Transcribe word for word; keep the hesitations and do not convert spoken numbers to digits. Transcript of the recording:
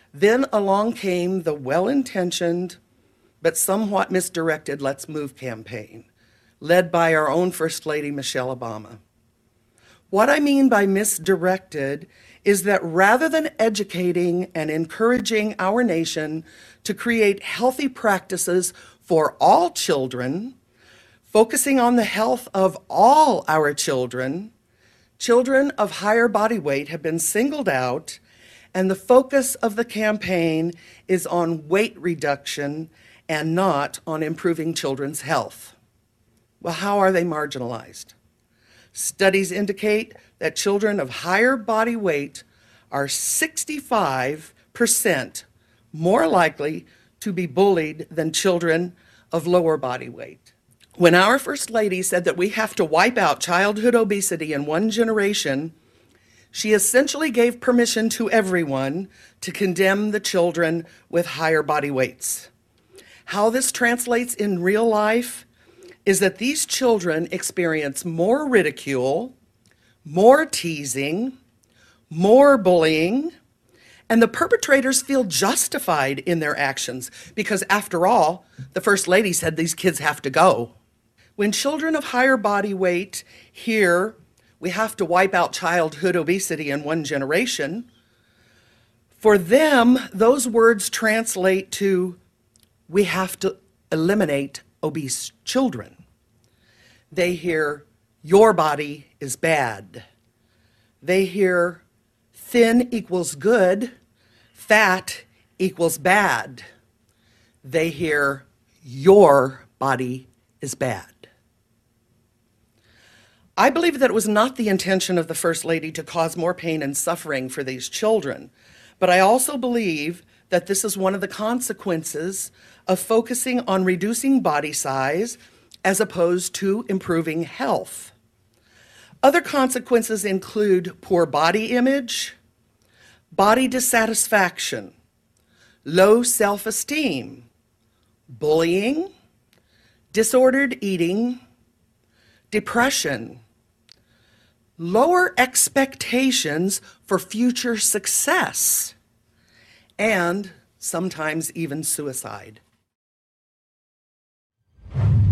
Then along came the well-intentioned but somewhat misdirected Let's Move campaign, led by our own First Lady, Michelle Obama. What I mean by misdirected is that rather than educating and encouraging our nation to create healthy practices for all children, focusing on the health of all our children, children of higher body weight have been singled out, and the focus of the campaign is on weight reduction and not on improving children's health. Well, how are they marginalized? Studies indicate that children of higher body weight are sixty-five percent more likely to be bullied than children of lower body weight. When our First Lady said that we have to wipe out childhood obesity in one generation, she essentially gave permission to everyone to condemn the children with higher body weights. How this translates in real life is that these children experience more ridicule, more teasing, more bullying, and the perpetrators feel justified in their actions because, after all, the First Lady said these kids have to go. When children of higher body weight hear we have to wipe out childhood obesity in one generation, for them, those words translate to we have to eliminate obese children. They hear your body is bad. They hear thin equals good, fat equals bad. They hear your body is bad. I believe that it was not the intention of the First Lady to cause more pain and suffering for these children, but I also believe that this is one of the consequences of focusing on reducing body size as opposed to improving health. Other consequences include poor body image, body dissatisfaction, low self-esteem, bullying, disordered eating, depression, lower expectations for future success, and sometimes even suicide.